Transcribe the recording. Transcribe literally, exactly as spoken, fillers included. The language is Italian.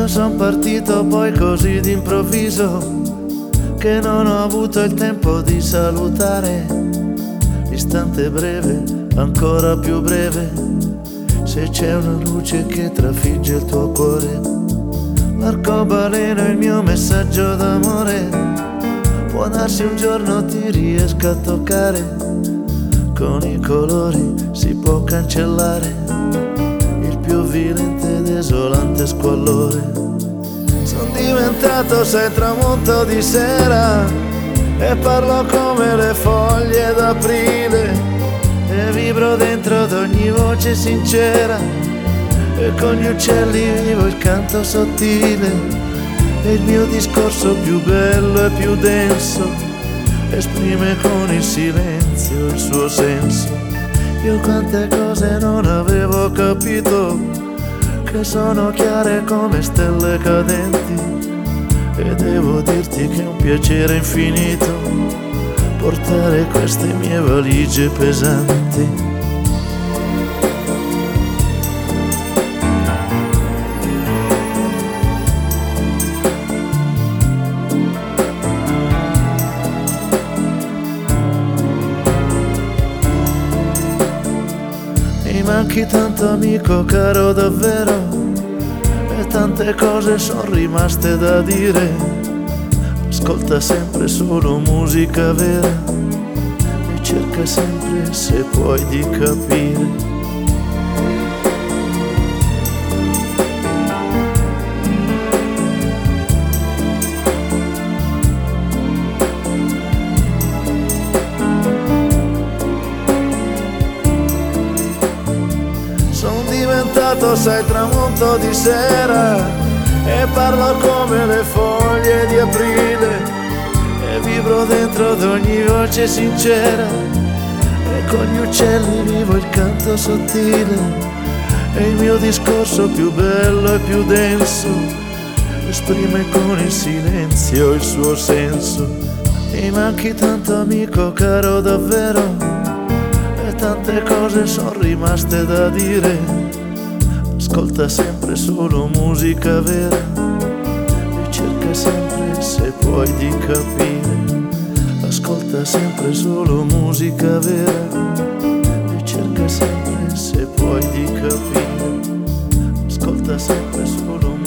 Io son partito poi così d'improvviso che non ho avuto il tempo di salutare. Istante breve, ancora più breve, se c'è una luce che trafigge il tuo cuore. L'arcobaleno è il mio messaggio d'amore, può darsi un giorno ti riesca a toccare. Con i colori si può cancellare il più violento e desolante squallore. Sono diventato sai tramonto di sera e parlo come le foglie d'aprile e vibro dentro ad ogni voce sincera e con gli uccelli vivo il canto sottile e il mio discorso più bello e più denso esprime con il silenzio il suo senso. Io quante cose non avevo capito che sono chiare come stelle cadenti e devo dirti che è un piacere infinito portare queste mie valigie pesanti. Mi manchi tanto amico caro davvero e tante cose sono rimaste da dire. Ascolta sempre solo musica vera e cerca sempre se puoi di capire. Sai tramonto di sera e parlo come le foglie di aprile e vibro dentro ad ogni voce sincera e con gli uccelli vivo il canto sottile e il mio discorso più bello e più denso esprime con il silenzio il suo senso. Mi manchi tanto amico caro davvero e tante cose sono rimaste da dire. Ascolta sempre solo musica vera e cerca sempre se puoi di capire. Ascolta sempre solo musica vera e cerca sempre se puoi di capire. Ascolta sempre solo musica vera.